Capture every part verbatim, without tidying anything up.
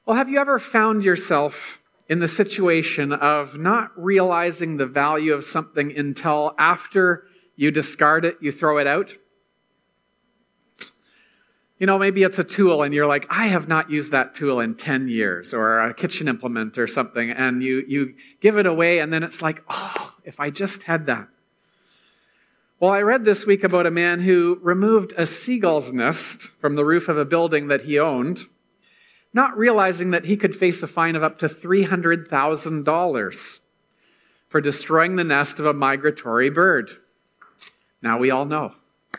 Well, have you ever found yourself in the situation of not realizing the value of something until after you discard it, you throw it out? You know, maybe it's a tool and you're like, I have not used that tool in ten years, or a kitchen implement or something, and you, you give it away and then it's like, oh, if I just had that. Well, I read this week about a man who removed a seagull's nest from the roof of a building that he owned, not realizing that he could face a fine of up to three hundred thousand dollars for destroying the nest of a migratory bird. Now we all know.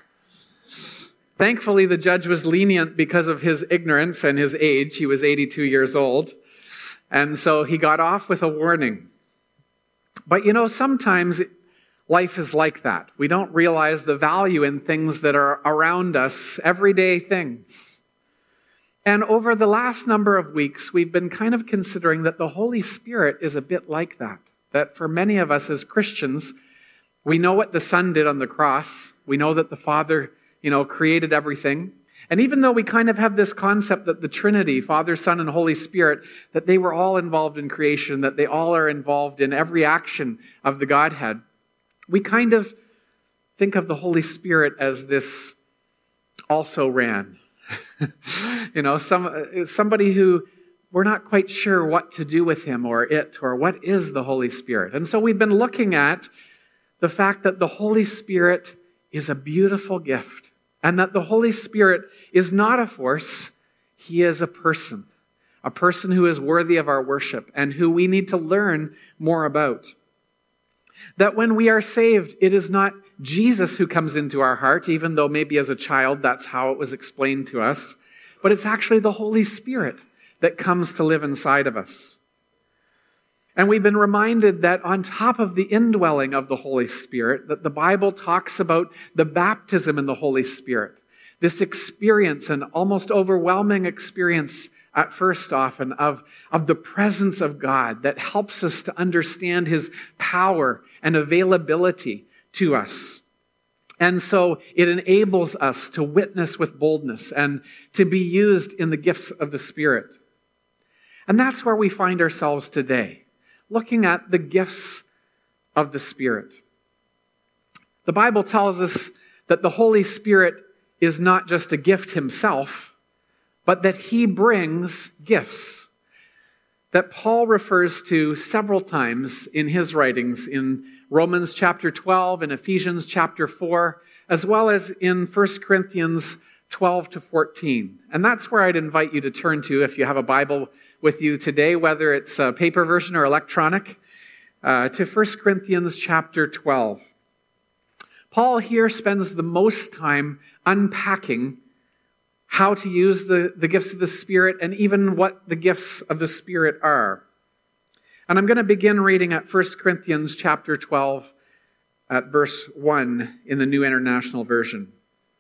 Thankfully, the judge was lenient because of his ignorance and his age. He was eighty-two years old. And so he got off with a warning. But you know, sometimes life is like that. We don't realize the value in things that are around us, everyday things. And over the last number of weeks, we've been kind of considering that the Holy Spirit is a bit like that. That for many of us as Christians, we know what the Son did on the cross. We know that the Father, you know, created everything. And even though we kind of have this concept that the Trinity, Father, Son, and Holy Spirit, that they were all involved in creation, that they all are involved in every action of the Godhead, we kind of think of the Holy Spirit as this also ran. you know, some somebody who we're not quite sure what to do with him or it, or what is the Holy Spirit. And so we've been looking at the fact that the Holy Spirit is a beautiful gift, and that the Holy Spirit is not a force, he is a person, a person who is worthy of our worship and who we need to learn more about. That when we are saved, it is not Jesus who comes into our heart, even though maybe as a child that's how it was explained to us, but it's actually the Holy Spirit that comes to live inside of us. And we've been reminded that on top of the indwelling of the Holy Spirit, that the Bible talks about the baptism in the Holy Spirit, this experience, an almost overwhelming experience at first often, of, of the presence of God that helps us to understand his power and availability to us. And so it enables us to witness with boldness and to be used in the gifts of the Spirit. And that's where we find ourselves today, looking at the gifts of the Spirit. The Bible tells us that the Holy Spirit is not just a gift himself, but that he brings gifts that Paul refers to several times in his writings in Romans chapter twelve and Ephesians chapter four, as well as in First Corinthians twelve to fourteen. And that's where I'd invite you to turn to if you have a Bible with you today, whether it's a paper version or electronic, uh, to First Corinthians chapter twelve. Paul here spends the most time unpacking how to use the, the gifts of the Spirit and even what the gifts of the Spirit are. And I'm going to begin reading at First Corinthians chapter twelve at verse one in the New International Version.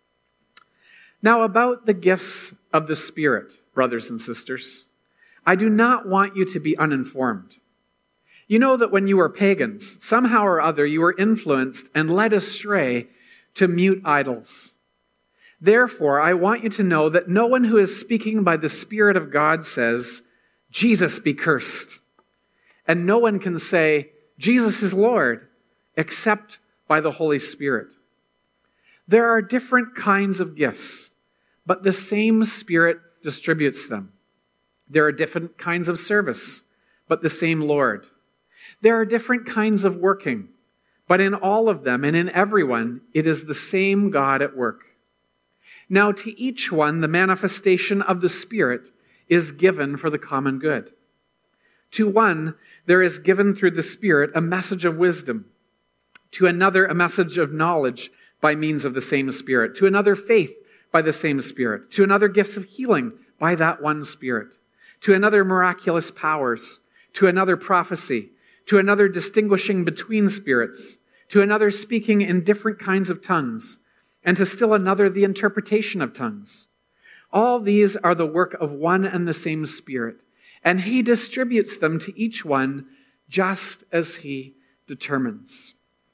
Now about the gifts of the Spirit, brothers and sisters, I do not want you to be uninformed. You know that when you were pagans, somehow or other you were influenced and led astray to mute idols. Therefore, I want you to know that no one who is speaking by the Spirit of God says, Jesus be cursed. And no one can say, Jesus is Lord, except by the Holy Spirit. There are different kinds of gifts, but the same Spirit distributes them. There are different kinds of service, but the same Lord. There are different kinds of working, but in all of them and in everyone, it is the same God at work. Now to each one, the manifestation of the Spirit is given for the common good. To one, there is given through the Spirit a message of wisdom. To another, a message of knowledge by means of the same Spirit. To another, faith by the same Spirit. To another, gifts of healing by that one Spirit. To another, miraculous powers. To another, prophecy. To another, distinguishing between spirits. To another, speaking in different kinds of tongues. And to still another, the interpretation of tongues. All these are the work of one and the same Spirit, and he distributes them to each one just as he determines.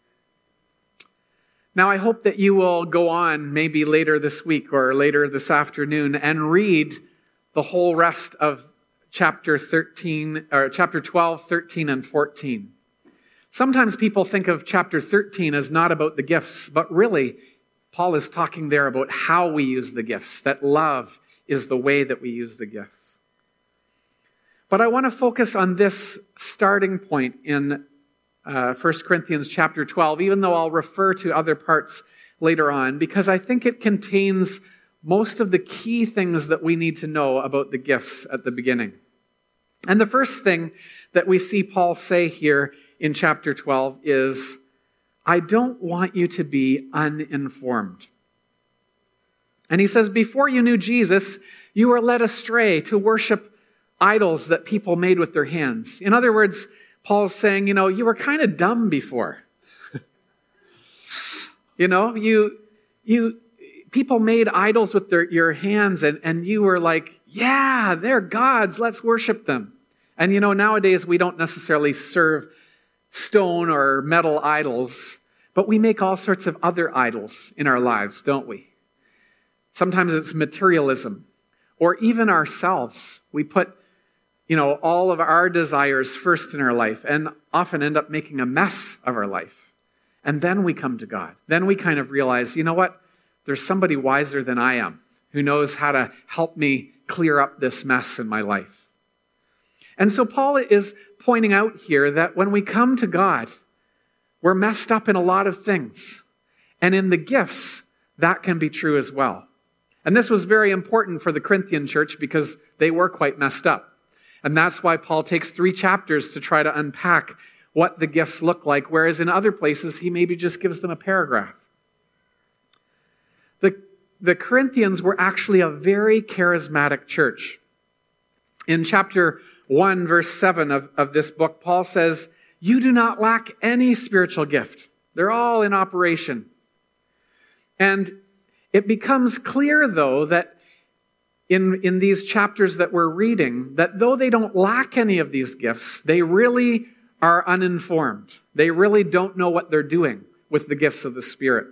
Now, I hope that you will go on maybe later this week or later this afternoon and read the whole rest of chapter thirteen, or chapter twelve, thirteen, and fourteen. Sometimes people think of chapter thirteen as not about the gifts, but really, Paul is talking there about how we use the gifts, that love is the way that we use the gifts. But I want to focus on this starting point in uh, First Corinthians chapter twelve, even though I'll refer to other parts later on, because I think it contains most of the key things that we need to know about the gifts at the beginning. And the first thing that we see Paul say here in chapter twelve is, I don't want you to be uninformed. And he says, before you knew Jesus, you were led astray to worship idols that people made with their hands. In other words, Paul's saying, you know, you were kind of dumb before. you know, you, you, people made idols with their, your hands, and, and you were like, yeah, they're gods, let's worship them. And you know, nowadays we don't necessarily serve stone or metal idols, but we make all sorts of other idols in our lives, don't we? Sometimes it's materialism, or even ourselves. We put, you know, all of our desires first in our life and often end up making a mess of our life. And then we come to God. Then we kind of realize, you know what? There's somebody wiser than I am who knows how to help me clear up this mess in my life. And so Paul is pointing out here that when we come to God, we're messed up in a lot of things. And in the gifts, that can be true as well. And this was very important for the Corinthian church because they were quite messed up. And that's why Paul takes three chapters to try to unpack what the gifts look like, whereas in other places, he maybe just gives them a paragraph. The, the Corinthians were actually a very charismatic church. In chapter one, verse seven of, of this book, Paul says, you do not lack any spiritual gift. They're all in operation. And it becomes clear, though, that in, in these chapters that we're reading, that though they don't lack any of these gifts, they really are uninformed. They really don't know what they're doing with the gifts of the Spirit.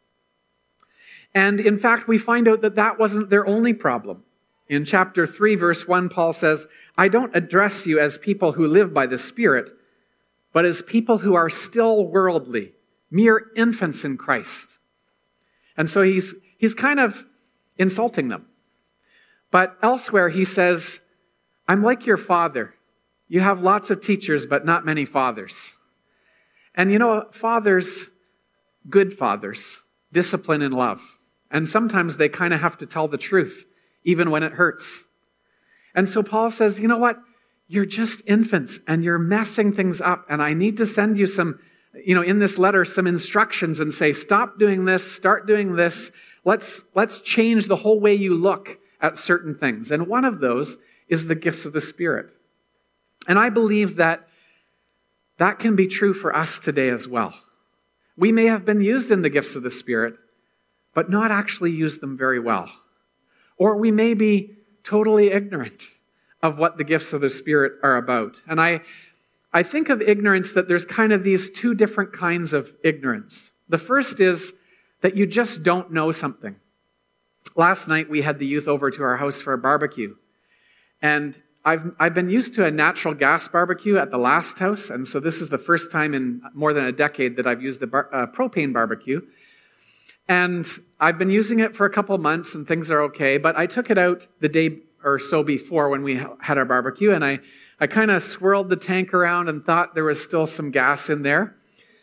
And in fact, we find out that that wasn't their only problem. In chapter three, verse one, Paul says, I don't address you as people who live by the Spirit, but as people who are still worldly, mere infants in Christ. And so he's he's kind of insulting them. But elsewhere he says, I'm like your father. You have lots of teachers, but not many fathers. And you know, fathers, good fathers, discipline and love. And sometimes they kind of have to tell the truth, even when it hurts. And so Paul says, you know what? You're just infants and you're messing things up. And I need to send you some, you know, in this letter, some instructions and say, stop doing this, start doing this. Let's, let's change the whole way you look at certain things. And one of those is the gifts of the Spirit. And I believe that that can be true for us today as well. We may have been used in the gifts of the Spirit, but not actually used them very well. Or we may be totally ignorant of what the gifts of the Spirit are about. And I, I think of ignorance that there's kind of these two different kinds of ignorance. The first is that you just don't know something. Last night we had the youth over to our house for a barbecue. And I've, I've been used to a natural gas barbecue at the last house. And so this is the first time in more than a decade that I've used a, bar, a propane barbecue. And I've been using it for a couple months and things are okay. But I took it out the day or so before when we had our barbecue. And I, I kind of swirled the tank around and thought there was still some gas in there.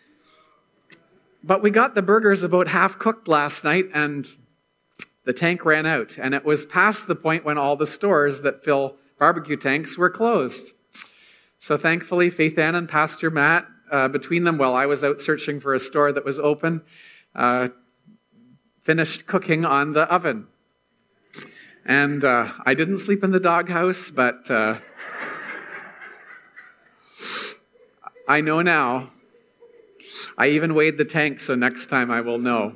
But we got the burgers about half cooked last night and the tank ran out. And it was past the point when all the stores that fill barbecue tanks were closed. So thankfully, Faith Ann and Pastor Matt, uh, between them, while I was out searching for a store that was open, uh, finished cooking on the oven. And uh, I didn't sleep in the doghouse, but uh, I know now. I even weighed the tank, so next time I will know.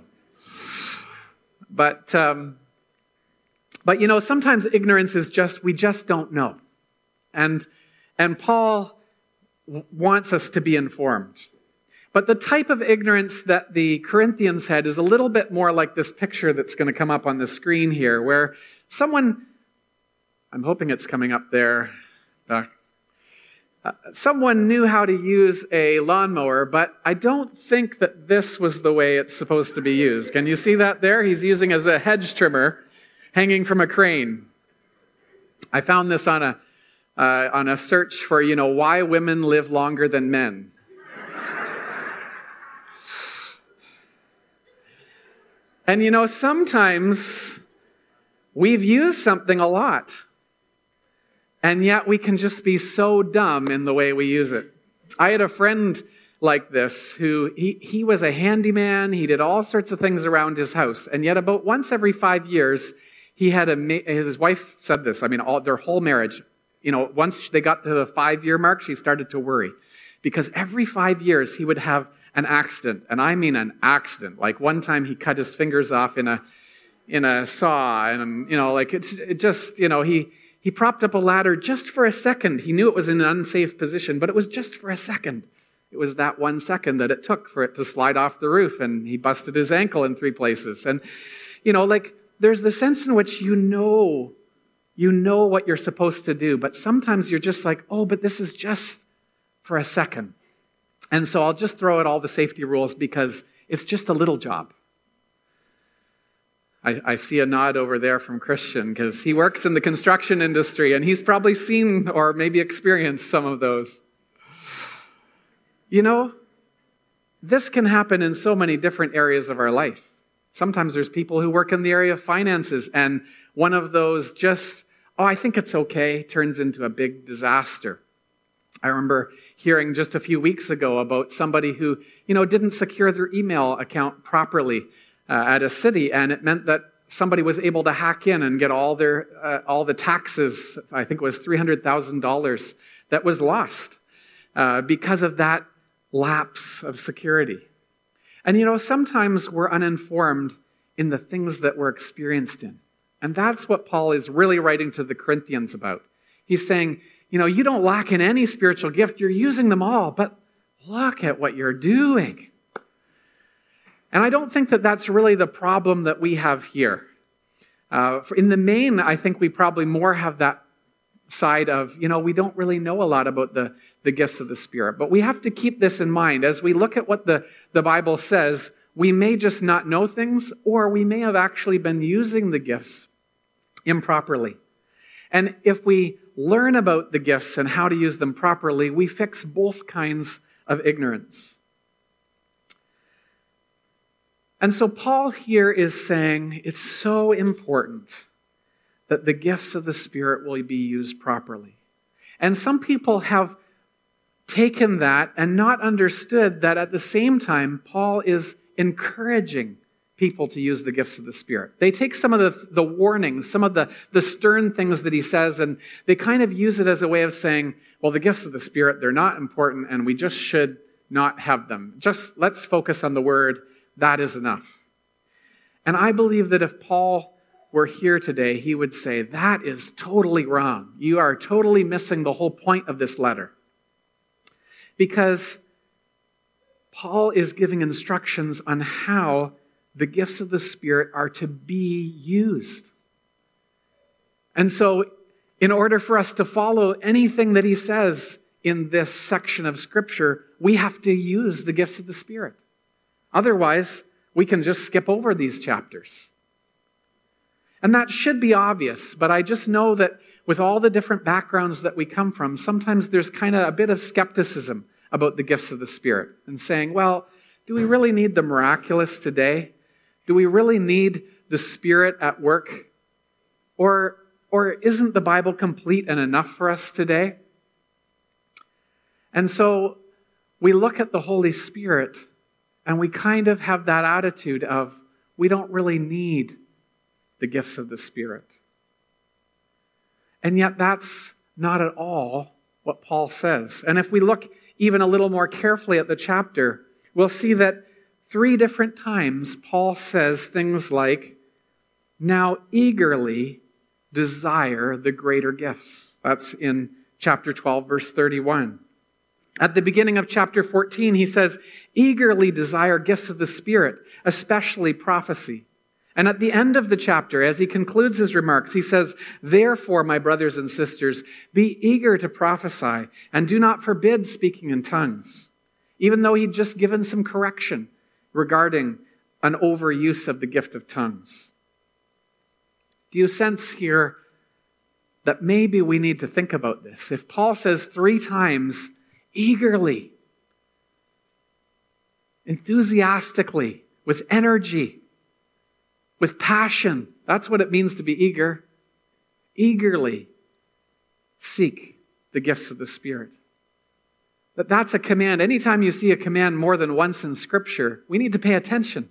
But, um, but you know, sometimes ignorance is just, we just don't know. And, and Paul w- wants us to be informed. But the type of ignorance that the Corinthians had is a little bit more like this picture that's going to come up on the screen here, where someone, I'm hoping it's coming up there. Uh, uh, someone knew how to use a lawnmower, but I don't think that this was the way it's supposed to be used. Can you see that there? He's using it as a hedge trimmer hanging from a crane. I found this on a uh, on a search for, you know, why women live longer than men. And, you know, sometimes we've used something a lot, and yet we can just be so dumb in the way we use it. I had a friend like this who, he, he was a handyman. He did all sorts of things around his house. And yet about once every five years, he had a, his wife said this, I mean, all, their whole marriage, you know, once they got to the five-year mark, she started to worry. Because every five years, he would have an accident, and I mean an accident. Like one time he cut his fingers off in a in a saw, and you know, like it's it just, you know, he he propped up a ladder just for a second. He knew it was in an unsafe position, but it was just for a second. It was that one second that it took for it to slide off the roof, and he busted his ankle in three places. And you know, like there's the sense in which you know, you know what you're supposed to do, but sometimes you're just like, oh, but this is just for a second. And so I'll just throw out all the safety rules because it's just a little job. I, I see a nod over there from Christian because he works in the construction industry and he's probably seen or maybe experienced some of those. You know, this can happen in so many different areas of our life. Sometimes there's people who work in the area of finances, and one of those just, oh, I think it's okay, turns into a big disaster. I remember hearing just a few weeks ago about somebody who, you know, didn't secure their email account properly uh, at a city, and it meant that somebody was able to hack in and get all their uh, all the taxes. I think it was three hundred thousand dollars that was lost uh, because of that lapse of security. And you know, sometimes we're uninformed in the things that we're experienced in, and that's what Paul is really writing to the Corinthians about. He's saying, you know, you don't lack in any spiritual gift. You're using them all, but look at what you're doing. And I don't think that that's really the problem that we have here. Uh, in the main, I think we probably more have that side of, you know, we don't really know a lot about the, the gifts of the Spirit. But we have to keep this in mind. As we look at what the, the Bible says, we may just not know things, or we may have actually been using the gifts improperly. And if we learn about the gifts and how to use them properly, we fix both kinds of ignorance. And so Paul here is saying it's so important that the gifts of the Spirit will be used properly. And some people have taken that and not understood that at the same time, Paul is encouraging people to use the gifts of the Spirit. They take some of the, the warnings, some of the, the stern things that he says, and they kind of use it as a way of saying, well, the gifts of the Spirit, they're not important, and we just should not have them. Just let's focus on the word. That is enough. And I believe that if Paul were here today, he would say, that is totally wrong. You are totally missing the whole point of this letter. Because Paul is giving instructions on how the gifts of the Spirit are to be used. And so, in order for us to follow anything that he says in this section of Scripture, we have to use the gifts of the Spirit. Otherwise, we can just skip over these chapters. And that should be obvious, but I just know that with all the different backgrounds that we come from, sometimes there's kind of a bit of skepticism about the gifts of the Spirit and saying, well, do we really need the miraculous today? Do we really need the Spirit at work? Or, or isn't the Bible complete and enough for us today? And so we look at the Holy Spirit and we kind of have that attitude of, we don't really need the gifts of the Spirit. And yet that's not at all what Paul says. And if we look even a little more carefully at the chapter, we'll see that three different times Paul says things like, now eagerly desire the greater gifts. That's in chapter twelve, verse thirty-one. At the beginning of chapter fourteen, he says, eagerly desire gifts of the Spirit, especially prophecy. And at the end of the chapter, as he concludes his remarks, he says, "Therefore, my brothers and sisters, be eager to prophesy and do not forbid speaking in tongues," even though he'd just given some correction regarding an overuse of the gift of tongues. Do you sense here that maybe we need to think about this? If Paul says three times, eagerly, enthusiastically, with energy, with passion, that's what it means to be eager. Eagerly seek the gifts of the Spirit. That that's a command. Anytime you see a command more than once in Scripture, we need to pay attention.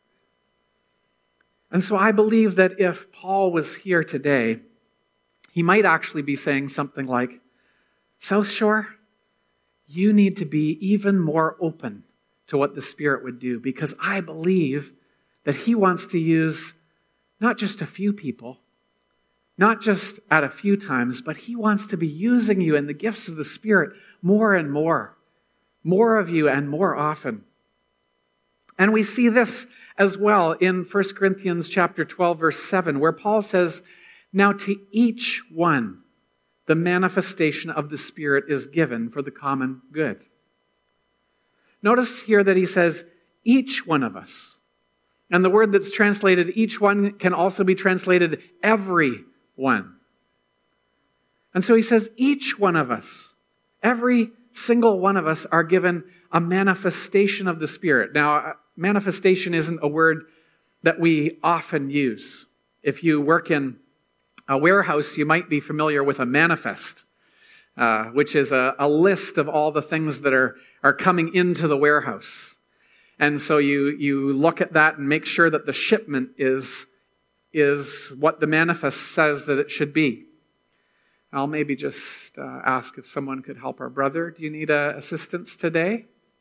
And so I believe that if Paul was here today, he might actually be saying something like, South Shore, you need to be even more open to what the Spirit would do, because I believe that he wants to use not just a few people, not just at a few times, but he wants to be using you in the gifts of the Spirit more and more, more of you and more often. And we see this as well in First Corinthians chapter twelve, verse seven, where Paul says, "Now to each one, the manifestation of the Spirit is given for the common good." Notice here that he says, each one of us. And the word that's translated each one can also be translated every one. And so he says each one of us, every single one of us are given a manifestation of the Spirit. Now, manifestation isn't a word that we often use. If you work in a warehouse, you might be familiar with a manifest, uh, which is a, a list of all the things that are, are coming into the warehouse. And so you, you look at that and make sure that the shipment is, is what the manifest says that it should be. I'll maybe just uh, ask if someone could help our brother. Do you need uh, assistance today?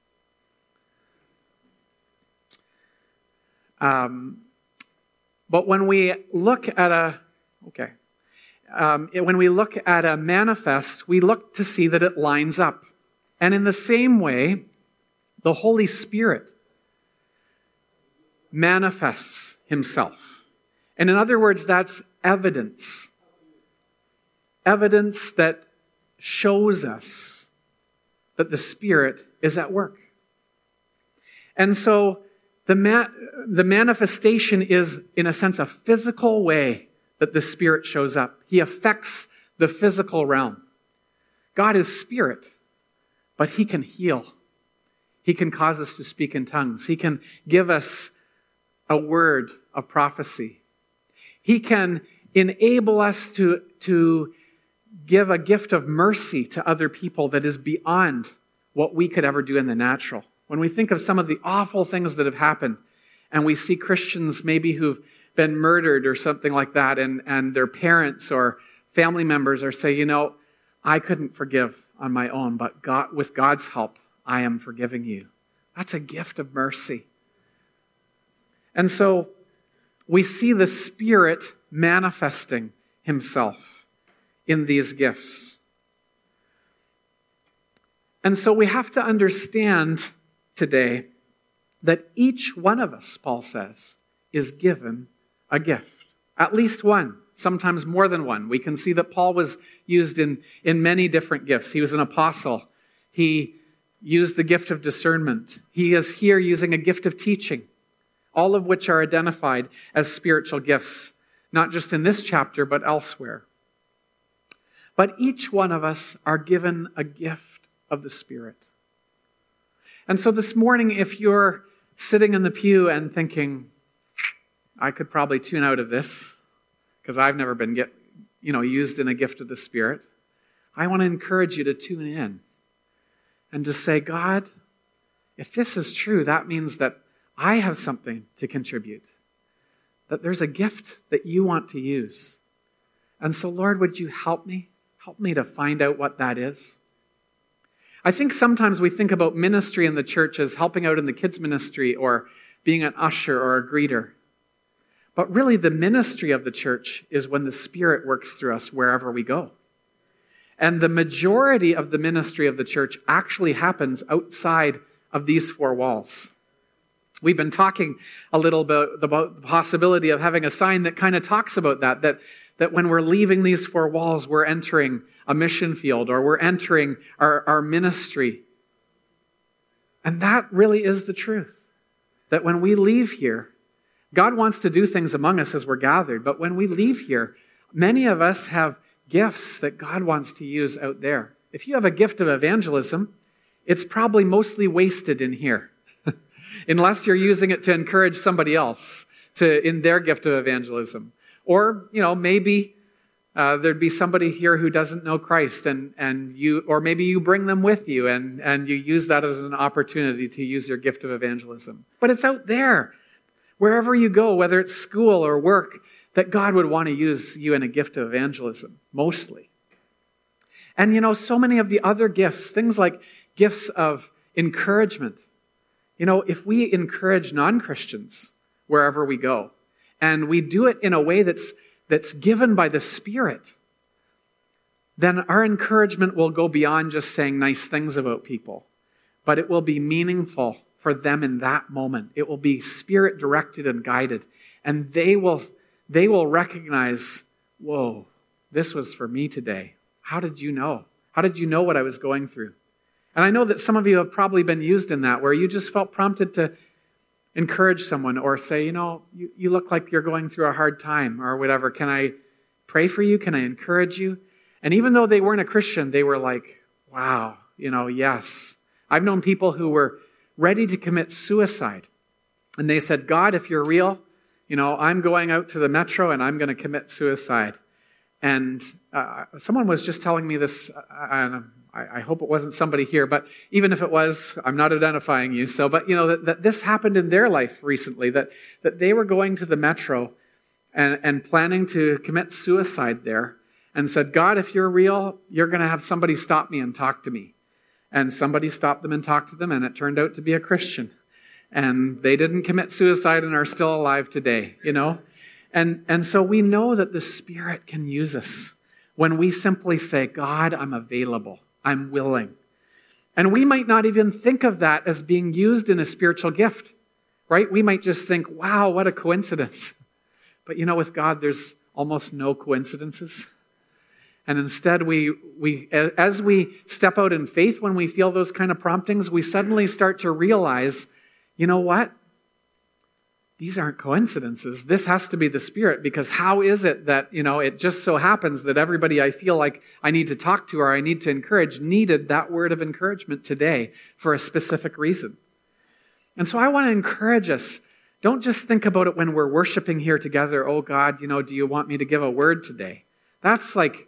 Um, but when we look at a, okay, um, when we look at a manifest, we look to see that it lines up. And in the same way, the Holy Spirit manifests himself. And in other words, that's evidence. Evidence that shows us that the Spirit is at work. And so the ma- the manifestation is, in a sense, a physical way that the Spirit shows up. He affects the physical realm. God is Spirit, but he can heal. He can cause us to speak in tongues. He can give us a word of prophecy. He can enable us to, to give a gift of mercy to other people that is beyond what we could ever do in the natural. When we think of some of the awful things that have happened, and we see Christians maybe who've been murdered or something like that, and, and their parents or family members are saying, you know, I couldn't forgive on my own, but God, with God's help, I am forgiving you. That's a gift of mercy. And so we see the Spirit manifesting himself in these gifts. And so we have to understand today that each one of us, Paul says, is given a gift. At least one, sometimes more than one. We can see that Paul was used in, in many different gifts. He was an apostle. He used the gift of discernment. He is here using a gift of teaching, all of which are identified as spiritual gifts, not just in this chapter, but elsewhere. But each one of us are given a gift of the Spirit. And so this morning, if you're sitting in the pew and thinking, I could probably tune out of this because I've never been get, you know, used in a gift of the Spirit, I want to encourage you to tune in and to say, God, if this is true, that means that I have something to contribute, that there's a gift that you want to use. And so, Lord, would you help me? Help me to find out what that is. I think sometimes we think about ministry in the church as helping out in the kids' ministry or being an usher or a greeter. But really, the ministry of the church is when the Spirit works through us wherever we go. And the majority of the ministry of the church actually happens outside of these four walls. We've been talking a little bit about the possibility of having a sign that kind of talks about that, that, that when we're leaving these four walls, we're entering a mission field or we're entering our, our ministry. And that really is the truth. That when we leave here, God wants to do things among us as we're gathered, but when we leave here, many of us have gifts that God wants to use out there. If you have a gift of evangelism, it's probably mostly wasted in here, unless you're using it to encourage somebody else to in their gift of evangelism. Or, you know, maybe uh, there'd be somebody here who doesn't know Christ, and and you, or maybe you bring them with you, and and you use that as an opportunity to use your gift of evangelism. But it's out there, wherever you go, whether it's school or work, that God would want to use you in a gift of evangelism, mostly. And you know, so many of the other gifts, things like gifts of encouragement. You know, if we encourage non-Christians wherever we go, and we do it in a way that's that's given by the Spirit, then our encouragement will go beyond just saying nice things about people, but it will be meaningful for them in that moment. It will be Spirit-directed and guided, and they will they will recognize, whoa, this was for me today. How did you know? How did you know what I was going through? And I know that some of you have probably been used in that, where you just felt prompted to encourage someone or say, you know, you, you look like you're going through a hard time or whatever. Can I pray for you? Can I encourage you? And even though they weren't a Christian, they were like, wow, you know, yes. I've known people who were ready to commit suicide. And they said, God, if you're real, you know, I'm going out to the metro and I'm going to commit suicide. And uh, someone was just telling me this, uh, I, I hope it wasn't somebody here, but even if it was, I'm not identifying you. So, but you know, that, that this happened in their life recently, that, that they were going to the metro and, and planning to commit suicide there, and said, God, if you're real, you're going to have somebody stop me and talk to me. And somebody stopped them and talked to them, and it turned out to be a Christian. And they didn't commit suicide and are still alive today, you know? And, and so we know that the Spirit can use us when we simply say, God, I'm available. I'm willing. And we might not even think of that as being used in a spiritual gift, right? We might just think, wow, what a coincidence. But you know, with God, there's almost no coincidences. And instead, we, we, as we step out in faith, when we feel those kind of promptings, we suddenly start to realize, you know what? These aren't coincidences. This has to be the Spirit, because how is it that, you know, it just so happens that everybody I feel like I need to talk to or I need to encourage needed that word of encouragement today for a specific reason. And so I want to encourage us. Don't just think about it when we're worshiping here together. Oh God, you know, do you want me to give a word today? That's like,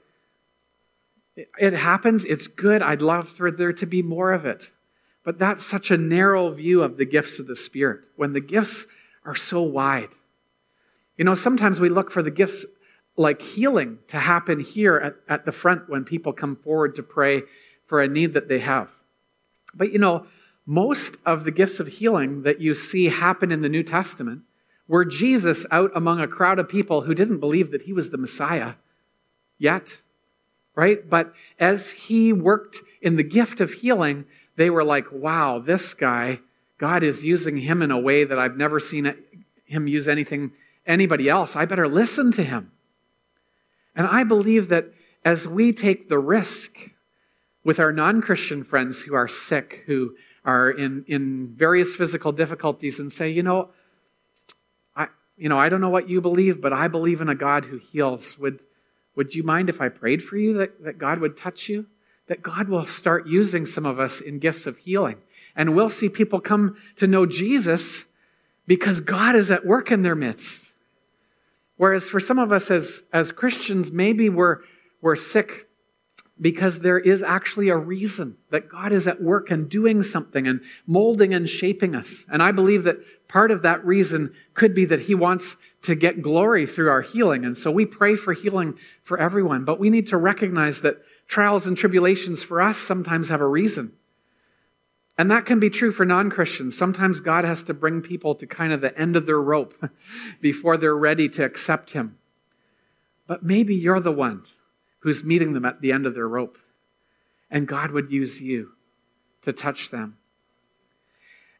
it happens. It's good. I'd love for there to be more of it. But that's such a narrow view of the gifts of the Spirit, when the gifts are so wide. You know, sometimes we look for the gifts like healing to happen here at, at the front when people come forward to pray for a need that they have. But you know, most of the gifts of healing that you see happen in the New Testament were Jesus out among a crowd of people who didn't believe that he was the Messiah yet, right? But as he worked in the gift of healing, they were like, wow, this guy, God is using him in a way that I've never seen him use anything, anybody else. I better listen to him. And I believe that as we take the risk with our non-Christian friends who are sick, who are in, in various physical difficulties, and say, you know, I, you know, I don't know what you believe, but I believe in a God who heals. Would, would you mind if I prayed for you that, that God would touch you? That God will start using some of us in gifts of healing. And we'll see people come to know Jesus because God is at work in their midst. Whereas for some of us as, as Christians, maybe we're, we're sick because there is actually a reason that God is at work and doing something and molding and shaping us. And I believe that part of that reason could be that he wants to get glory through our healing. And so we pray for healing for everyone. But we need to recognize that trials and tribulations for us sometimes have a reason. And that can be true for non-Christians. Sometimes God has to bring people to kind of the end of their rope before they're ready to accept him. But maybe you're the one who's meeting them at the end of their rope. And God would use you to touch them.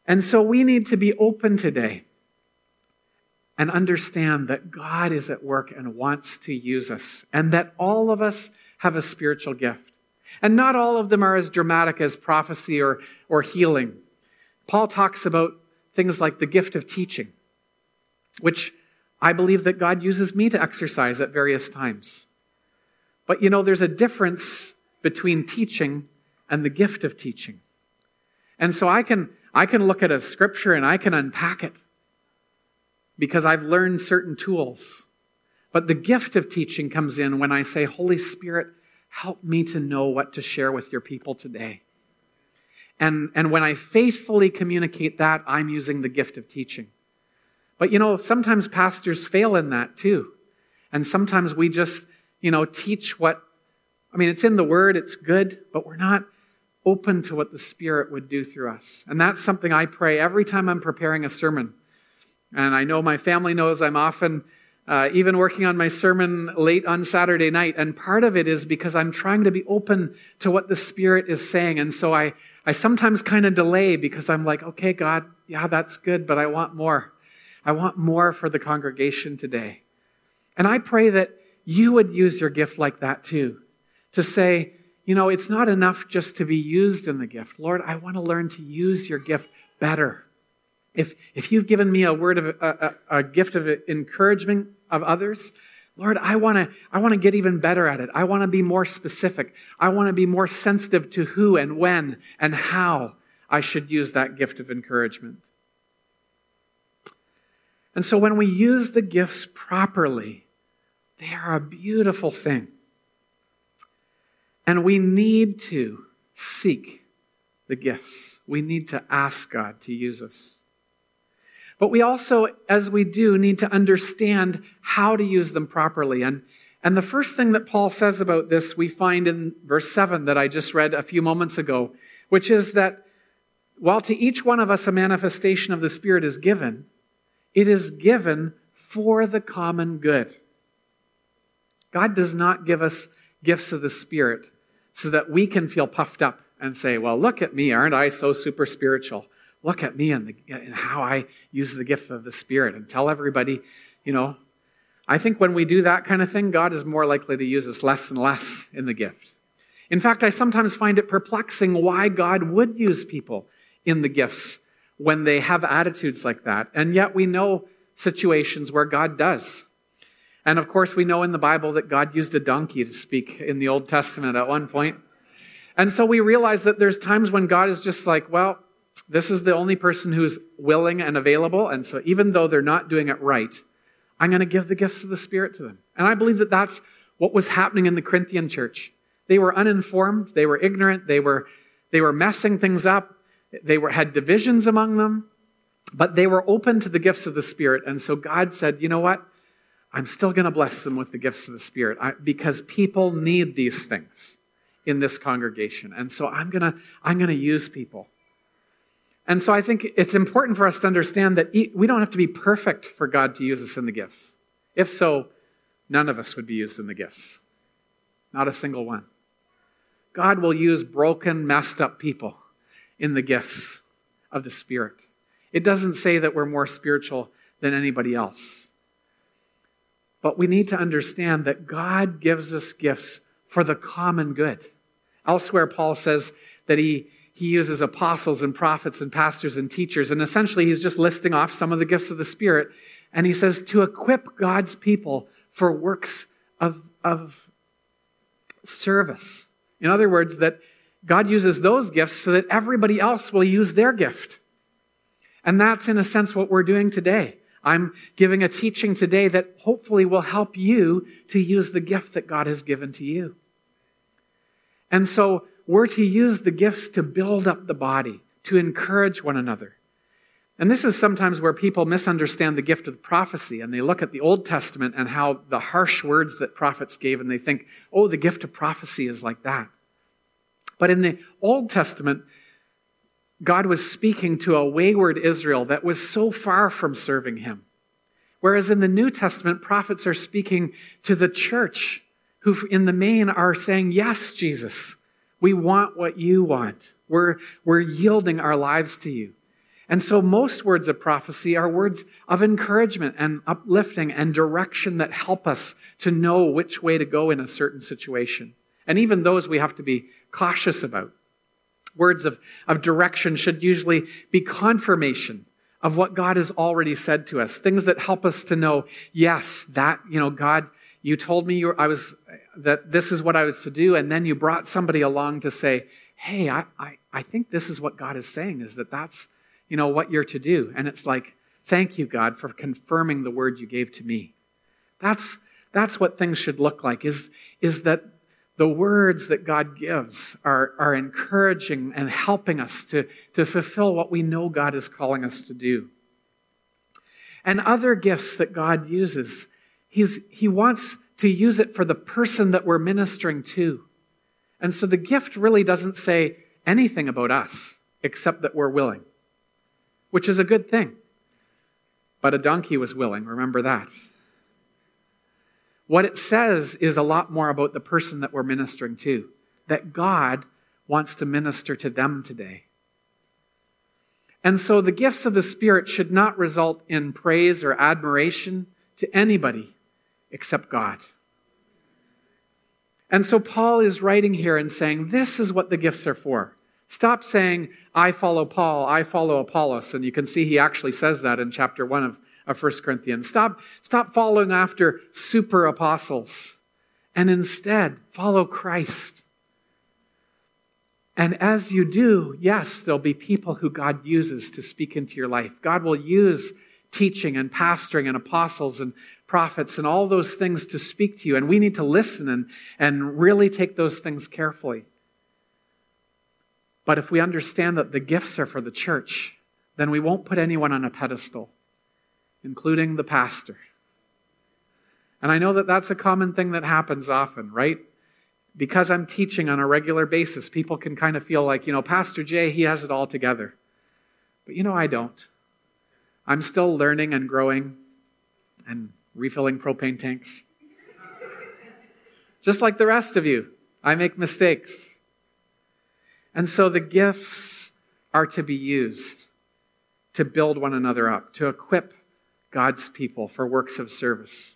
And so we need to be open today and understand that God is at work and wants to use us, and that all of us have a spiritual gift. And not all of them are as dramatic as prophecy or, or healing. Paul talks about things like the gift of teaching, which I believe that God uses me to exercise at various times. But you know, there's a difference between teaching and the gift of teaching. And so I can, I can look at a scripture and I can unpack it because I've learned certain tools. But the gift of teaching comes in when I say, Holy Spirit, help me to know what to share with your people today. And, and when I faithfully communicate that, I'm using the gift of teaching. But you know, sometimes pastors fail in that too. And sometimes we just, you know, teach what, I mean, it's in the Word, it's good, but we're not open to what the Spirit would do through us. And that's something I pray every time I'm preparing a sermon. And I know my family knows I'm often uh, even working on my sermon late on Saturday night. And part of it is because I'm trying to be open to what the Spirit is saying. And so I, I sometimes kind of delay because I'm like, okay, God, yeah, that's good, but I want more. I want more for the congregation today. And I pray that you would use your gift like that too, to say, you know, it's not enough just to be used in the gift. Lord, I want to learn to use your gift better. If, if you've given me a word of a, a, a gift of encouragement of others, Lord, I want to I want to get even better at it. I want to be more specific. I want to be more sensitive to who and when and how I should use that gift of encouragement. And so when we use the gifts properly, they are a beautiful thing. And we need to seek the gifts. We need to ask God to use us. But we also, as we do, need to understand how to use them properly. And, and the first thing that Paul says about this, we find in verse seven that I just read a few moments ago, which is that while to each one of us a manifestation of the Spirit is given, it is given for the common good. God does not give us gifts of the Spirit so that we can feel puffed up and say, well, look at me, aren't I so super spiritual? Look at me and, the, and how I use the gift of the Spirit and tell everybody, you know. I think when we do that kind of thing, God is more likely to use us less and less in the gift. In fact, I sometimes find it perplexing why God would use people in the gifts when they have attitudes like that. And yet we know situations where God does. And of course, we know in the Bible that God used a donkey to speak in the Old Testament at one point. And so we realize that there's times when God is just like, well, this is the only person who's willing and available. And so even though they're not doing it right, I'm going to give the gifts of the Spirit to them. And I believe that that's what was happening in the Corinthian church. They were uninformed. They were ignorant. They were, they were messing things up. They were, had divisions among them, but they were open to the gifts of the Spirit. And so God said, you know what? I'm still going to bless them with the gifts of the Spirit I, because people need these things in this congregation. And so I'm going to, I'm going to use people. And so I think it's important for us to understand that we don't have to be perfect for God to use us in the gifts. If so, none of us would be used in the gifts. Not a single one. God will use broken, messed up people in the gifts of the Spirit. It doesn't say that we're more spiritual than anybody else. But we need to understand that God gives us gifts for the common good. Elsewhere, Paul says that he He uses apostles and prophets and pastors and teachers. And essentially, he's just listing off some of the gifts of the Spirit. And he says to equip God's people for works of, of service. In other words, that God uses those gifts so that everybody else will use their gift. And that's, in a sense, what we're doing today. I'm giving a teaching today that hopefully will help you to use the gift that God has given to you. And so, we're to use the gifts to build up the body, to encourage one another. And this is sometimes where people misunderstand the gift of prophecy, and they look at the Old Testament and how the harsh words that prophets gave, and they think, oh, the gift of prophecy is like that. But in the Old Testament, God was speaking to a wayward Israel that was so far from serving him. Whereas in the New Testament, prophets are speaking to the church, who in the main are saying, yes, Jesus, we want what you want. We're, we're yielding our lives to you. And so most words of prophecy are words of encouragement and uplifting and direction that help us to know which way to go in a certain situation. And even those we have to be cautious about. Words of, of direction should usually be confirmation of what God has already said to us. Things that help us to know, yes, that, you know, God, you told me you were, I was that this is what I was to do, and then you brought somebody along to say, hey, I, I, I think this is what God is saying, is that that's, you know, what you're to do. And it's like, thank you, God, for confirming the word you gave to me. That's, that's what things should look like, is, is that the words that God gives are, are encouraging and helping us to, to fulfill what we know God is calling us to do. And other gifts that God uses, he's, he wants to use it for the person that we're ministering to. And so the gift really doesn't say anything about us, except that we're willing, which is a good thing. But a donkey was willing, remember that. What it says is a lot more about the person that we're ministering to, that God wants to minister to them today. And so the gifts of the Spirit should not result in praise or admiration to anybody except God. And so Paul is writing here and saying, this is what the gifts are for. Stop saying, I follow Paul, I follow Apollos. And you can see he actually says that in chapter one of, of First Corinthians. Stop, stop following after super apostles. And instead, follow Christ. And as you do, yes, there'll be people who God uses to speak into your life. God will use teaching and pastoring and apostles and prophets and all those things to speak to you. And we need to listen and, and really take those things carefully. But if we understand that the gifts are for the church, then we won't put anyone on a pedestal, including the pastor. And I know that that's a common thing that happens often, right? Because I'm teaching on a regular basis, people can kind of feel like, you know, Pastor Jay, he has it all together. But you know, I don't. I'm still learning and growing and refilling propane tanks. Just like the rest of you, I make mistakes. And so the gifts are to be used to build one another up, to equip God's people for works of service.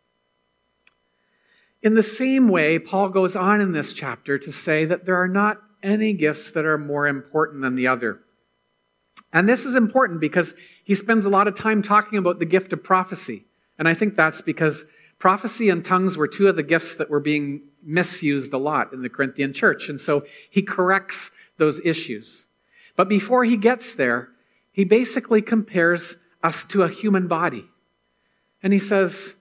In the same way, Paul goes on in this chapter to say that there are not any gifts that are more important than the other. And this is important because he spends a lot of time talking about the gift of prophecy. And I think that's because prophecy and tongues were two of the gifts that were being misused a lot in the Corinthian church. And so he corrects those issues. But before he gets there, he basically compares us to a human body. And he says,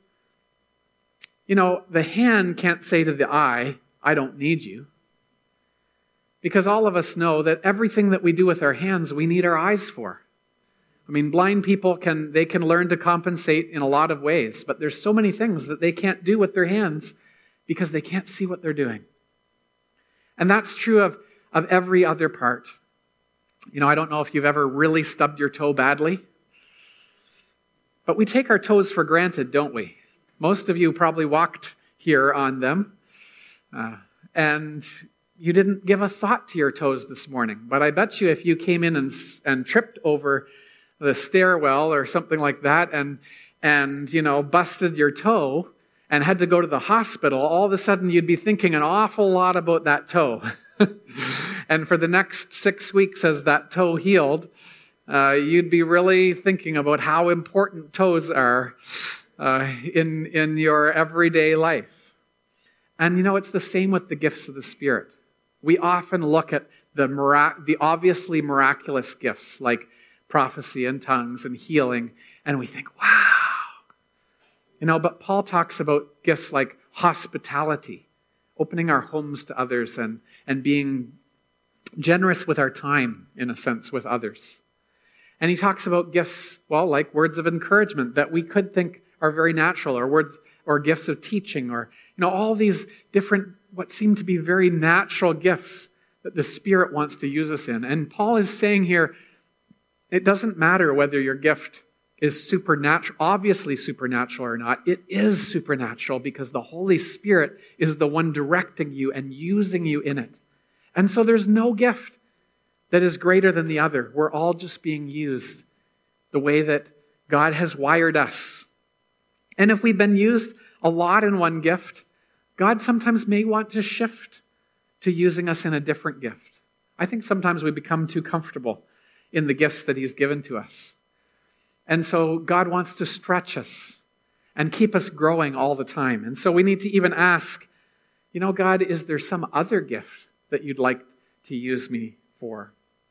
you know, the hand can't say to the eye, I don't need you. Because all of us know that everything that we do with our hands, we need our eyes for. I mean, blind people can, they can learn to compensate in a lot of ways, but there's so many things that they can't do with their hands because they can't see what they're doing. And that's true of, of every other part. You know, I don't know if you've ever really stubbed your toe badly, but we take our toes for granted, don't we? Most of you probably walked here on them, uh, and you didn't give a thought to your toes this morning. But I bet you if you came in and, and tripped over the stairwell or something like that and, and, you know, busted your toe and had to go to the hospital, all of a sudden you'd be thinking an awful lot about that toe. And for the next six weeks as that toe healed, uh, you'd be really thinking about how important toes are uh, in, in your everyday life. And, you know, it's the same with the gifts of the Spirit. We often look at the, mirac- the obviously miraculous gifts like prophecy and tongues and healing, and we think, wow. You know, but Paul talks about gifts like hospitality, opening our homes to others and, and being generous with our time, in a sense, with others. And he talks about gifts, well, like words of encouragement that we could think are very natural, or words or gifts of teaching, or, you know, all these different, what seem to be very natural gifts that the Spirit wants to use us in. And Paul is saying here, it doesn't matter whether your gift is supernatural, obviously supernatural or not. It is supernatural because the Holy Spirit is the one directing you and using you in it. And so there's no gift that is greater than the other. We're all just being used the way that God has wired us. And if we've been used a lot in one gift, God sometimes may want to shift to using us in a different gift. I think sometimes we become too comfortable in the gifts that he's given to us. And so God wants to stretch us and keep us growing all the time. And so we need to even ask, you know, God, is there some other gift that you'd like to use me for?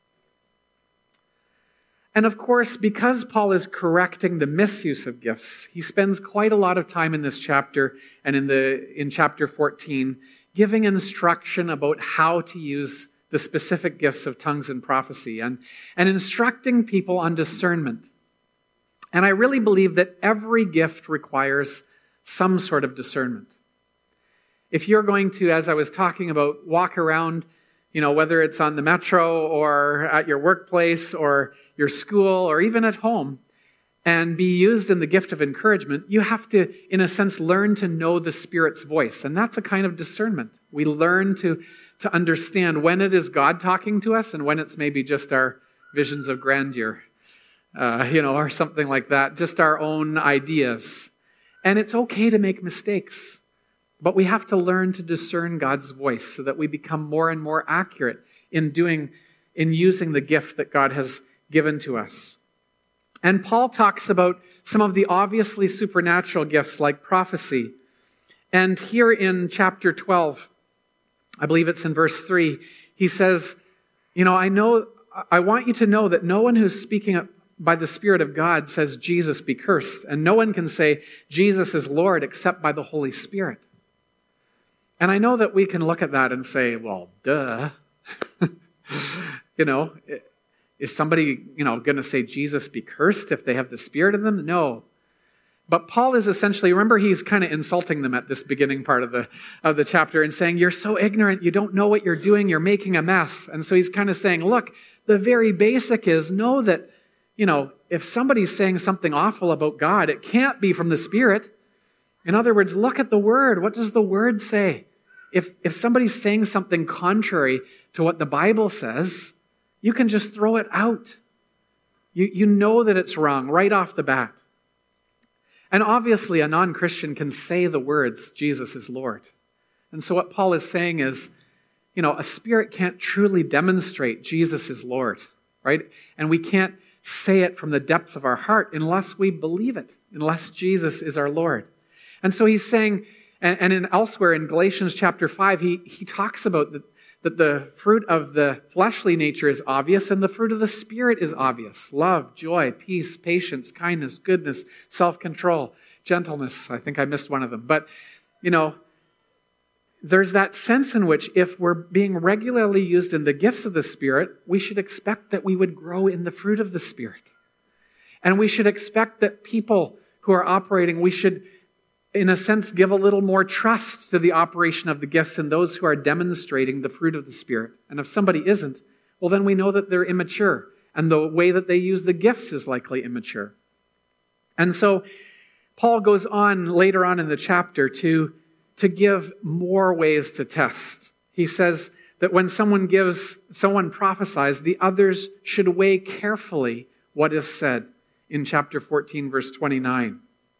And of course, because Paul is correcting the misuse of gifts, he spends quite a lot of time in this chapter and in the in chapter fourteen giving instruction about how to use the specific gifts of tongues and prophecy and, and instructing people on discernment. And I really believe that every gift requires some sort of discernment. If you're going to, as I was talking about, walk around, you know, whether it's on the metro or at your workplace or your school or even at home, and be used in the gift of encouragement, you have to, in a sense, learn to know the Spirit's voice. And that's a kind of discernment. We learn to, to understand when it is God talking to us and when it's maybe just our visions of grandeur, uh, you know, or something like that, just our own ideas. And it's okay to make mistakes, but we have to learn to discern God's voice so that we become more and more accurate in doing, in using the gift that God has given to us. And Paul talks about some of the obviously supernatural gifts like prophecy. And here in chapter twelve, I believe it's in verse three, he says, you know, I know, I want you to know that no one who's speaking by the Spirit of God says Jesus be cursed. And no one can say Jesus is Lord except by the Holy Spirit. And I know that we can look at that and say, well, duh. you know, it, Is somebody, you know, going to say Jesus be cursed if they have the Spirit in them? No. But Paul is essentially, remember, he's kind of insulting them at this beginning part of the of the chapter and saying, you're so ignorant, you don't know what you're doing, you're making a mess. And so he's kind of saying, look, the very basic is know that, you know, if somebody's saying something awful about God, it can't be from the Spirit. In other words, look at the Word. What does the Word say? If, if somebody's saying something contrary to what the Bible says, you can just throw it out. You, you know that it's wrong right off the bat. And obviously, a non-Christian can say the words, Jesus is Lord. And so what Paul is saying is, you know, a spirit can't truly demonstrate Jesus is Lord, right? And we can't say it from the depths of our heart unless we believe it, unless Jesus is our Lord. And so he's saying, and, and in elsewhere in Galatians chapter five, he, he talks about the that the fruit of the fleshly nature is obvious and the fruit of the Spirit is obvious. Love, joy, peace, patience, kindness, goodness, self-control, gentleness. I think I missed one of them. But, you know, there's that sense in which if we're being regularly used in the gifts of the Spirit, we should expect that we would grow in the fruit of the Spirit. And we should expect that people who are operating, we should, in a sense, give a little more trust to the operation of the gifts and those who are demonstrating the fruit of the Spirit. And if somebody isn't, well, then we know that they're immature, and the way that they use the gifts is likely immature. And so Paul goes on later on in the chapter to, to give more ways to test. He says that when someone gives, someone prophesies, the others should weigh carefully what is said in chapter fourteen, verse twenty-nine.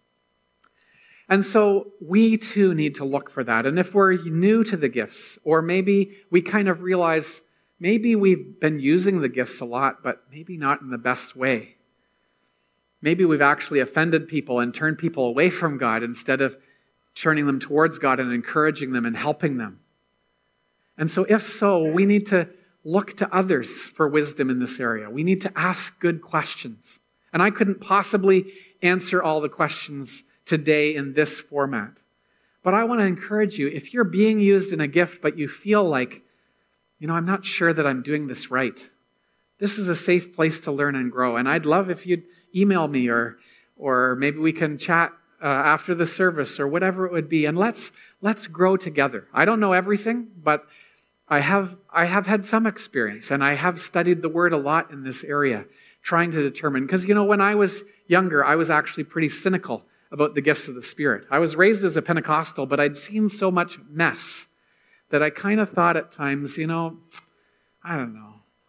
And so we too need to look for that. And if we're new to the gifts, or maybe we kind of realize maybe we've been using the gifts a lot, but maybe not in the best way. Maybe we've actually offended people and turned people away from God instead of turning them towards God and encouraging them and helping them. And so if so, we need to look to others for wisdom in this area. We need to ask good questions. And I couldn't possibly answer all the questions today in this format. But I want to encourage you, if you're being used in a gift, but you feel like, you know, I'm not sure that I'm doing this right, this is a safe place to learn and grow. And I'd love if you'd email me, or or maybe we can chat uh, after the service, or whatever it would be, and let's let's grow together. I don't know everything, but I have I have had some experience, and I have studied the Word a lot in this area, trying to determine, because, you know, when I was younger, I was actually pretty cynical about the gifts of the Spirit. I was raised as a Pentecostal, but I'd seen so much mess that I kind of thought at times, you know, I don't know.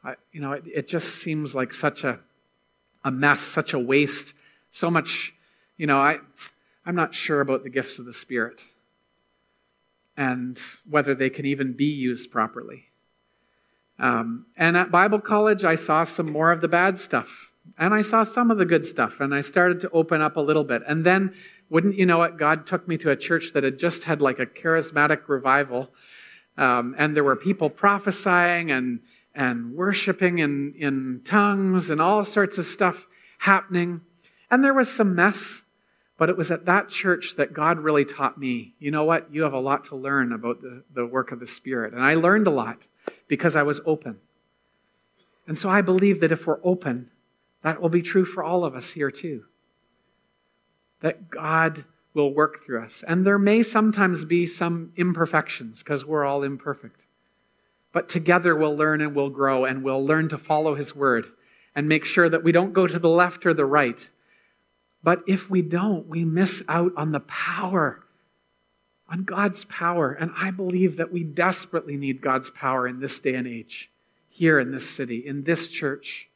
I, you know, it, it just seems like such a, a mess, such a waste, so much, you know, I, I'm not sure about the gifts of the Spirit and whether they can even be used properly. Um, and at Bible college, I saw some more of the bad stuff. And I saw some of the good stuff. And I started to open up a little bit. And then, wouldn't you know it, God took me to a church that had just had like a charismatic revival. Um, and there were people prophesying and, and worshiping in, in tongues and all sorts of stuff happening. And there was some mess. But it was at that church that God really taught me, you know what? You have a lot to learn about the, the work of the Spirit. And I learned a lot because I was open. And so I believe that if we're open, that will be true for all of us here too. That God will work through us. And there may sometimes be some imperfections because we're all imperfect. But together we'll learn and we'll grow and we'll learn to follow His word and make sure that we don't go to the left or the right. But if we don't, we miss out on the power, on God's power. And I believe that we desperately need God's power in this day and age, here in this city, in this church.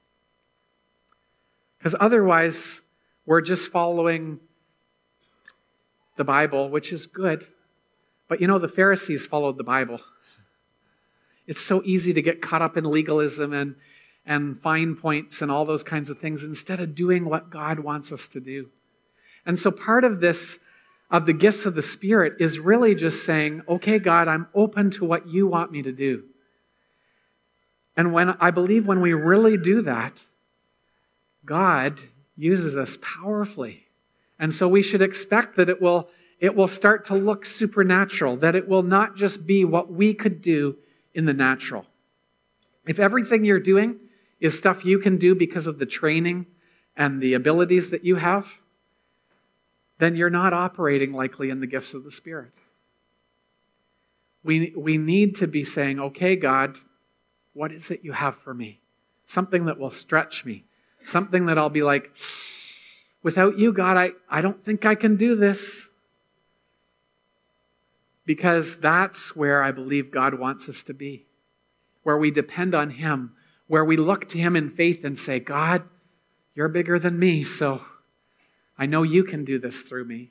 Because otherwise, we're just following the Bible, which is good. But you know, the Pharisees followed the Bible. It's so easy to get caught up in legalism and and fine points and all those kinds of things instead of doing what God wants us to do. And so part of this, of the gifts of the Spirit, is really just saying, okay, God, I'm open to what you want me to do. And when I believe when we really do that, God uses us powerfully. And so we should expect that it will, it will start to look supernatural, that it will not just be what we could do in the natural. If everything you're doing is stuff you can do because of the training and the abilities that you have, then you're not operating likely in the gifts of the Spirit. We, we need to be saying, okay, God, what is it you have for me? Something that will stretch me. Something that I'll be like, without you, God, I, I don't think I can do this. Because that's where I believe God wants us to be. Where we depend on Him. Where we look to Him in faith and say, God, you're bigger than me, so I know you can do this through me.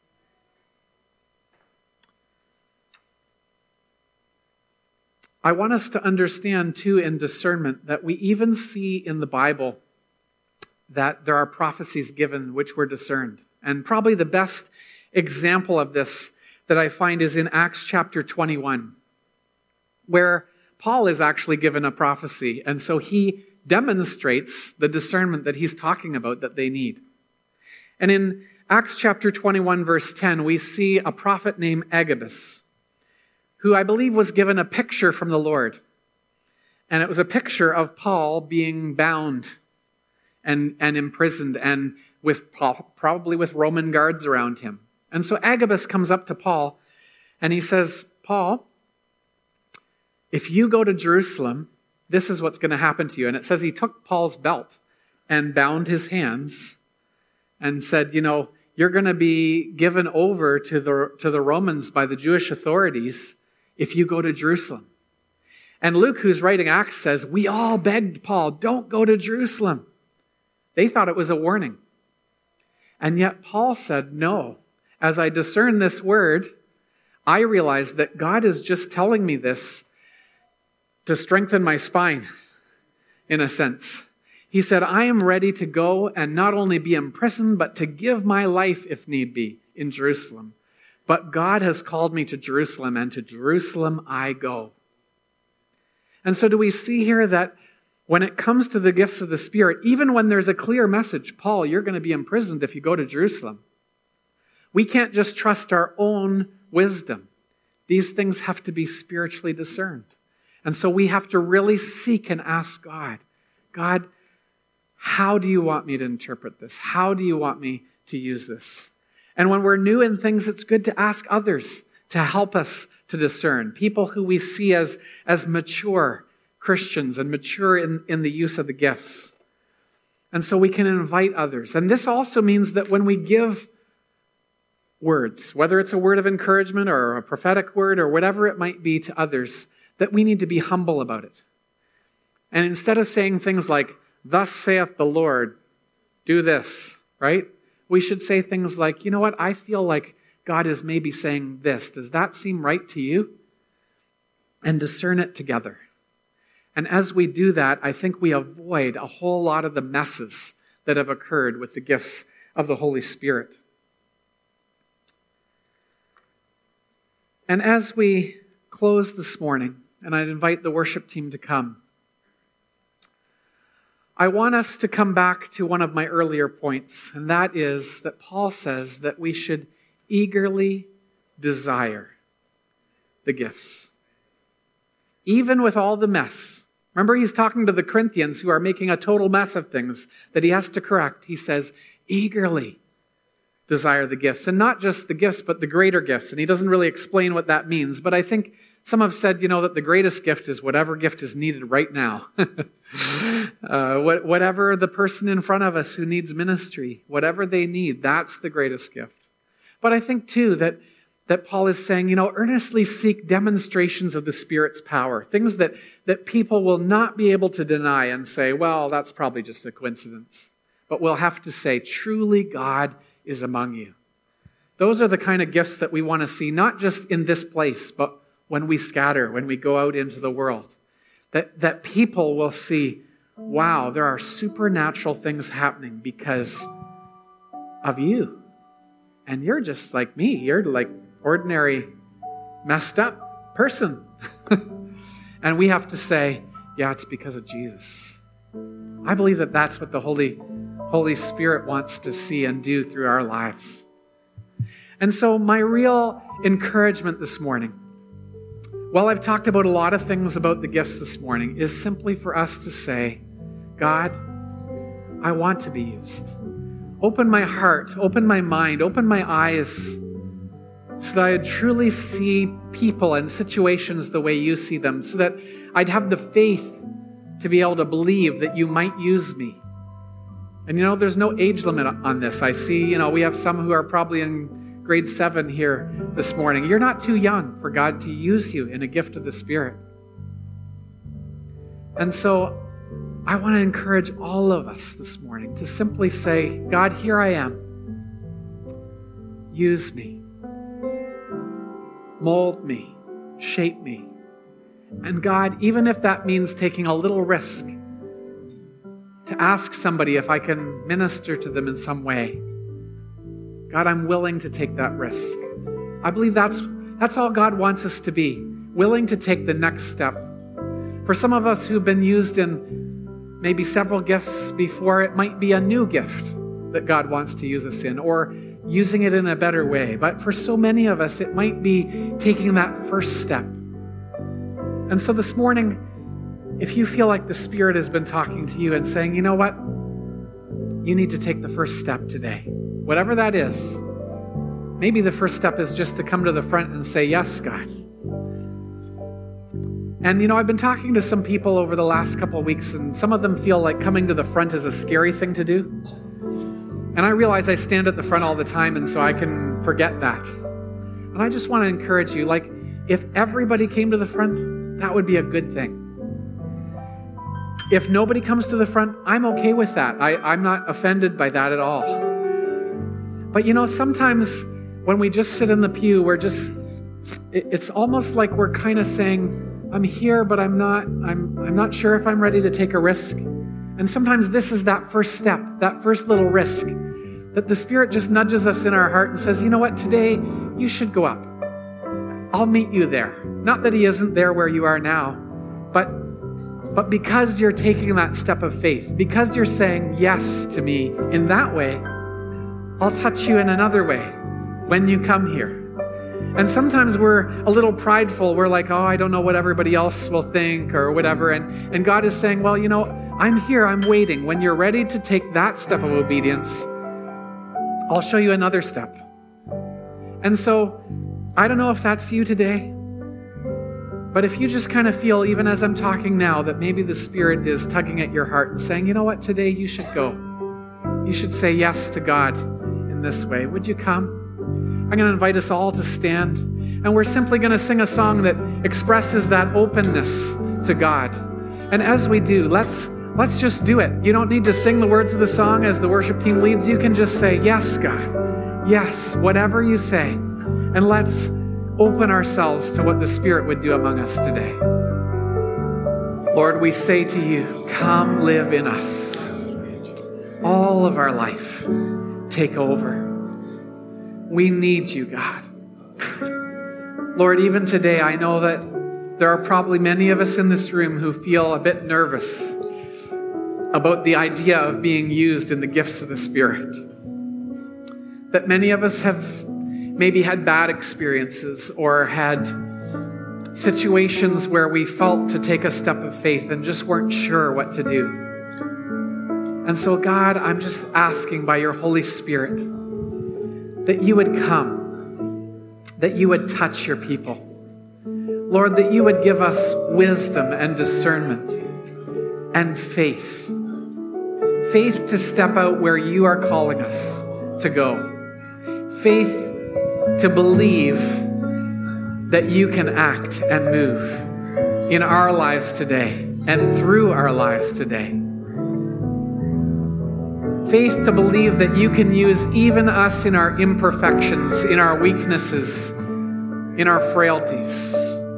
I want us to understand, too, in discernment, that we even see in the Bible that there are prophecies given which were discerned. And probably the best example of this that I find is in Acts chapter twenty-one, where Paul is actually given a prophecy, and so he demonstrates the discernment that he's talking about that they need. And in Acts chapter twenty-one, verse ten, we see a prophet named Agabus, who I believe was given a picture from the Lord. And it was a picture of Paul being bound and, and imprisoned, and with Paul, probably with Roman guards around him. And so Agabus comes up to Paul, and he says, Paul, if you go to Jerusalem, this is what's going to happen to you. And it says he took Paul's belt and bound his hands and said, you know, you're going to be given over to the, to the Romans by the Jewish authorities if you go to Jerusalem. And Luke, who's writing Acts, says, we all begged Paul, don't go to Jerusalem. They thought it was a warning. And yet Paul said, no. As I discern this word, I realize that God is just telling me this to strengthen my spine, in a sense. He said, I am ready to go and not only be imprisoned, but to give my life, if need be, in Jerusalem. But God has called me to Jerusalem, and to Jerusalem I go. And so do we see here that when it comes to the gifts of the Spirit, even when there's a clear message, Paul, you're going to be imprisoned if you go to Jerusalem, we can't just trust our own wisdom. These things have to be spiritually discerned. And so we have to really seek and ask God, God, how do you want me to interpret this? How do you want me to use this? And when we're new in things, it's good to ask others to help us to discern. People who we see as, as mature Christians and mature in, in the use of the gifts. And so we can invite others. And this also means that when we give words, whether it's a word of encouragement or a prophetic word or whatever it might be to others, that we need to be humble about it. And instead of saying things like, thus saith the Lord, do this, right? We should say things like, you know what, I feel like God is maybe saying this. Does that seem right to you? And discern it together. And as we do that, I think we avoid a whole lot of the messes that have occurred with the gifts of the Holy Spirit. And as we close this morning, and I'd invite the worship team to come, I want us to come back to one of my earlier points, and that is that Paul says that we should eagerly desire the gifts. Even with all the mess. Remember, he's talking to the Corinthians who are making a total mess of things that he has to correct. He says, eagerly desire the gifts. And not just the gifts, but the greater gifts. And he doesn't really explain what that means. But I think some have said, you know, that the greatest gift is whatever gift is needed right now. uh, what, whatever the person in front of us who needs ministry, whatever they need, that's the greatest gift. But I think, too, that that Paul is saying, you know, earnestly seek demonstrations of the Spirit's power, things that, that people will not be able to deny and say, well, that's probably just a coincidence. But we'll have to say, truly God is among you. Those are the kind of gifts that we want to see, not just in this place, but when we scatter, when we go out into the world. That, that people will see, wow, there are supernatural things happening because of you. And you're just like me. You're like ordinary, messed up person. And we have to say, yeah, it's because of Jesus. I believe that that's what the Holy, Holy Spirit wants to see and do through our lives. And so my real encouragement this morning, while I've talked about a lot of things about the gifts this morning, is simply for us to say, God, I want to be used. Open my heart, open my mind, open my eyes so that I'd truly see people and situations the way you see them, so that I'd have the faith to be able to believe that you might use me. And you know, there's no age limit on this. I see, you know, we have some who are probably in grade seven here this morning. You're not too young for God to use you in a gift of the Spirit. And so I want to encourage all of us this morning to simply say, God, here I am. Use me. Mold me. Shape me. And God, even if that means taking a little risk to ask somebody if I can minister to them in some way, God, I'm willing to take that risk. I believe that's, that's all God wants us to be, willing to take the next step. For some of us who've been used in maybe several gifts before, it might be a new gift that God wants to use us in, or using it in a better way. But for so many of us, it might be taking that first step. And so this morning, if you feel like the Spirit has been talking to you and saying, you know what? You need to take the first step today. Whatever that is. Maybe the first step is just to come to the front and say, yes, God. And, you know, I've been talking to some people over the last couple of weeks, and some of them feel like coming to the front is a scary thing to do. And I realize I stand at the front all the time, and so I can forget that. And I just want to encourage you, like, if everybody came to the front, that would be a good thing. If nobody comes to the front, I'm okay with that. I, I'm not offended by that at all. But, you know, sometimes when we just sit in the pew, we're just, it, it's almost like we're kind of saying, I'm here, but I'm not, I'm, I'm not sure if I'm ready to take a risk. And sometimes this is that first step, that first little risk, that the Spirit just nudges us in our heart and says, you know what, today you should go up. I'll meet you there. Not that he isn't there where you are now, but, but because you're taking that step of faith, because you're saying yes to me in that way, I'll touch you in another way when you come here. And sometimes we're a little prideful. We're like, oh, I don't know what everybody else will think or whatever. And, and God is saying, well, you know, I'm here, I'm waiting. When you're ready to take that step of obedience, I'll show you another step. And so, I don't know if that's you today, but if you just kind of feel, even as I'm talking now, that maybe the Spirit is tugging at your heart and saying, you know what, today you should go. You should say yes to God in this way. Would you come? I'm going to invite us all to stand, and we're simply going to sing a song that expresses that openness to God. And as we do, let's let's just do it. You don't need to sing the words of the song as the worship team leads. You can just say, yes, God. Yes, whatever you say. And let's open ourselves to what the Spirit would do among us today. Lord, we say to you, come live in us. All of our life, take over. We need you, God. Lord, even today, I know that there are probably many of us in this room who feel a bit nervous about the idea of being used in the gifts of the Spirit. That many of us have maybe had bad experiences or had situations where we felt to take a step of faith and just weren't sure what to do. And so, God, I'm just asking by your Holy Spirit that you would come, that you would touch your people. Lord, that you would give us wisdom and discernment and faith. Faith to step out where you are calling us to go. Faith to believe that you can act and move in our lives today and through our lives today. Faith to believe that you can use even us in our imperfections, in our weaknesses, in our frailties.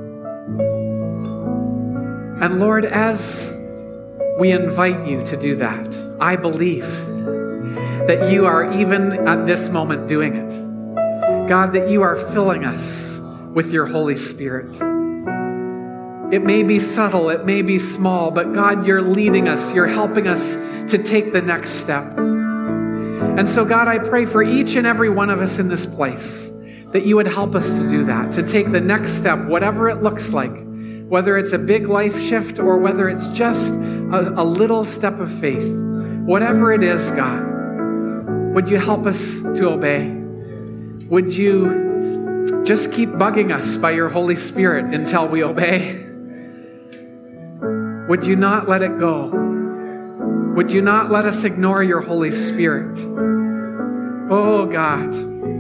And Lord, as we invite you to do that, I believe that you are even at this moment doing it. God, that you are filling us with your Holy Spirit. It may be subtle, it may be small, but God, you're leading us, you're helping us to take the next step. And so, God, I pray for each and every one of us in this place that you would help us to do that, to take the next step, whatever it looks like, whether it's a big life shift or whether it's just a, a little step of faith. Whatever it is, God, would you help us to obey? Would you just keep bugging us by your Holy Spirit until we obey? Would you not let it go? Would you not let us ignore your Holy Spirit? Oh, God.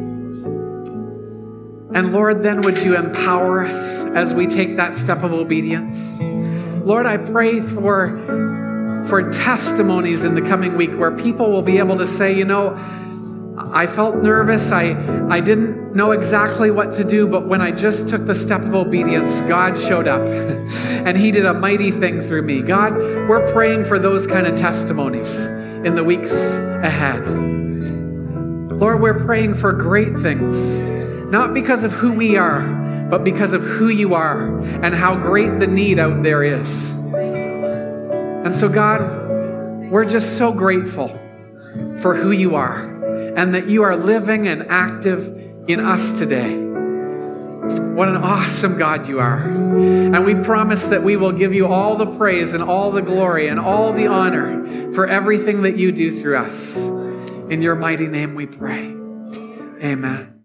And Lord, then would you empower us as we take that step of obedience? Lord, I pray for, for testimonies in the coming week where people will be able to say, you know, I felt nervous. I, I didn't know exactly what to do, but when I just took the step of obedience, God showed up and he did a mighty thing through me. God, we're praying for those kind of testimonies in the weeks ahead. Lord, we're praying for great things, not because of who we are, but because of who you are and how great the need out there is. And so, God, we're just so grateful for who you are, and that you are living and active in us today. What an awesome God you are. And we promise that we will give you all the praise and all the glory and all the honor for everything that you do through us. In your mighty name we pray. Amen.